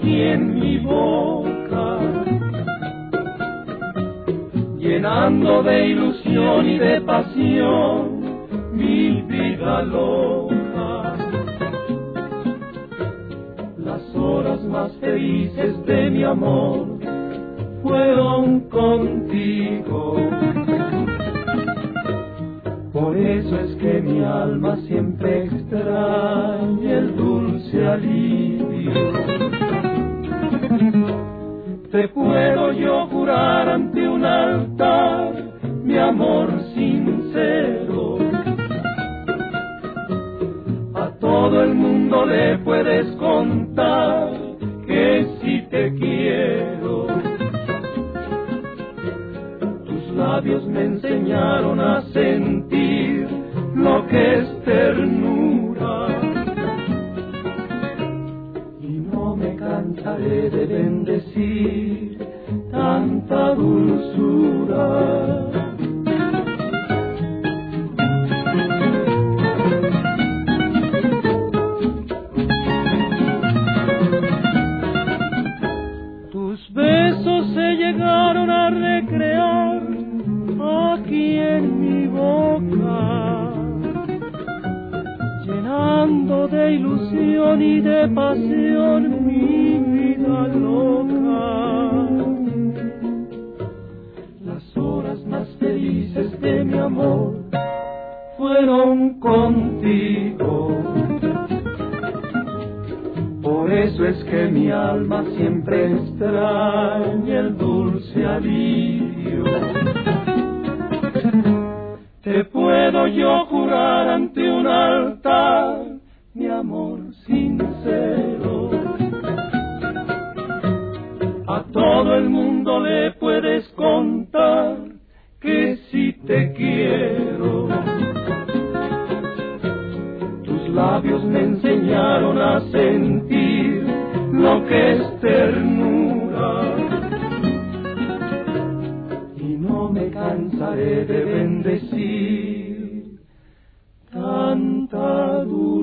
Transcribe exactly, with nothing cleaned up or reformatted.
aquí en mi boca, llenando de ilusión y de pasión mi vida loca. Las horas más felices de mi amor fueron contigo. Por eso es que mi alma siempre extraña el dulce alivio. Te puedo yo jurar ante un altar mi amor sincero. A todo el mundo le puedes contar que si te quiero. Tus labios me enseñaron a sentir lo que es ternura, y no me cansaré de bendecir tanta dulzura. Tus besos se llegaron a recrear aquí en mi boca, llenando de ilusión y de pasión mi vida loca. Las horas más felices de mi amor fueron contigo. Por eso es que mi alma siempre extraña el dulce alivio. Te puedo yo jurar ante un altar mi amor sincero. A todo el mundo le puedes contar que si te quiero. Tus labios me enseñaron a sentir lo que es ternura, y no me cansaré de bendecir tanta dulzura.